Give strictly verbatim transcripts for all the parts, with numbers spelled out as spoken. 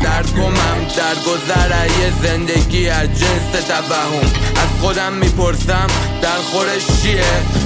درگمم در گذره زندگی از جنس توهم. از خودم میپرسم در خورش چیه؟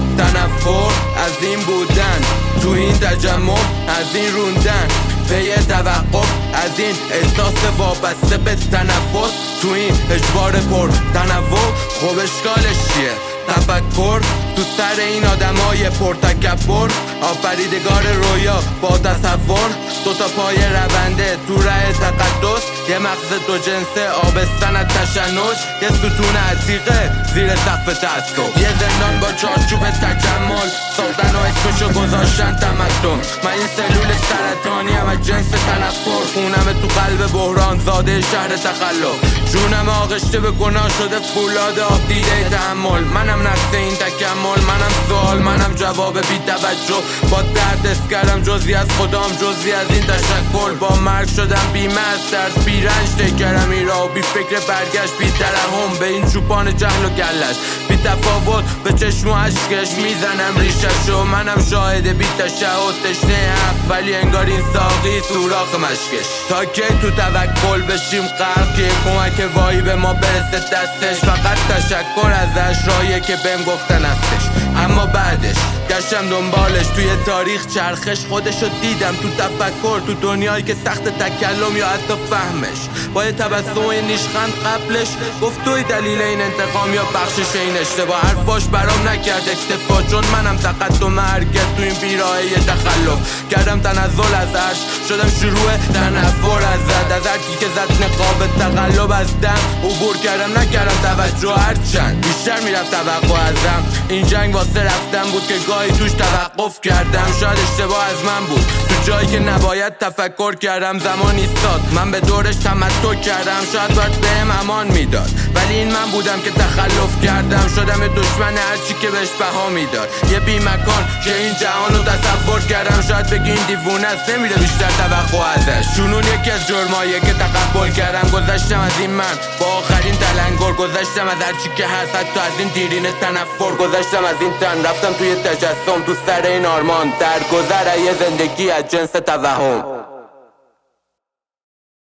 تنفر از این بودن تو این تجمع، از این روندن پی توقف، از این احساس وابسته به تنفس تو این اجبار پر تنوع. خب اشکالش چیه؟ تفکر تو سر این آدمای پرتکبر، آفریدگار رویا با تصور، دوتا پای رونده تو ره تقدس، یه مغز دو جنسه آبستن از تشنج، یه ستون عتیقه زیر سقف تعصب، یه زندان با چارچوب تجمل ساختن و اسمشو گذاشتن تمدن. من این سلول سرطانی هم از جنس تنفر، خونم تو قلب بحران زاده شهر تخلف، جونم آغشته به گناه شده فولاد آب دیده تحمل. منم نقص این تکمل، منم سوال، منم جواب بی توجه، با درد اسکرم جزی از خودم، جزی از این تشکل. با مرگ شدم بیمه از ترس، بی رنج تکرم این راه، بی فکر برگشت، بی ترحم به این چوپان جهل و گلش، بی تفاوت به چشم و عشقش میزنم ریششو. منم شاهد بی تشهد تشنه حق، ولی انگار این ساقی سوراخ مشکش. تا که تو توکل بشیم غرق، که کمک وایی به ما برسه دستش، فقط تشکر ازش راهیه که بهم گفتن هستش. اما بعدش گشتم دنبالش توی تاریخ چرخش، خودشو دیدم تو تفکر، تو دنیایی که سخت تکلم یا حتی فهمش. با یه تبسم نیشخند قبلش گفت توی دلیل این انتقام یا بخشش این اشتباه. حرفاش برام نکرد اکتفا، چون منم تقدم هرگز تو این بیراهه یه تخلف. کردم تنزل ازش، شدم شروع تنفر ازت، از هرکی که زد نقاب تقلب از دم عبور کردم، نکردم توجه هرچند بیشتر میرفت توقع ازم. این جنگ واسه رفتن بود که گاهی توش توقف کردم، شاید اشتباه از من بود تو جایی که نباید تفکر کردم. زمان ایستاد من به دورش تمتع کردم، شاید باید بهم امان میداد، ولی این من بودم که تخلف کردم. شدم دشمن هرچی که بهش بها میداد، یه بی مکان که این جهان رو تصور کردم. شاید بگی این دیوونه است، نمیره بیشتر توقع ازش. جنون یکی از جرمایه که تقبل کردم. گذشتم از این من با آخرین تلنگر، گذشتم از هرچی که هست، حتی از این دیرین تنفر. گذشتم از این تن، رفتم توی تجسم تو سر این آرمان، در گذر یه زندگی از جنس توهم.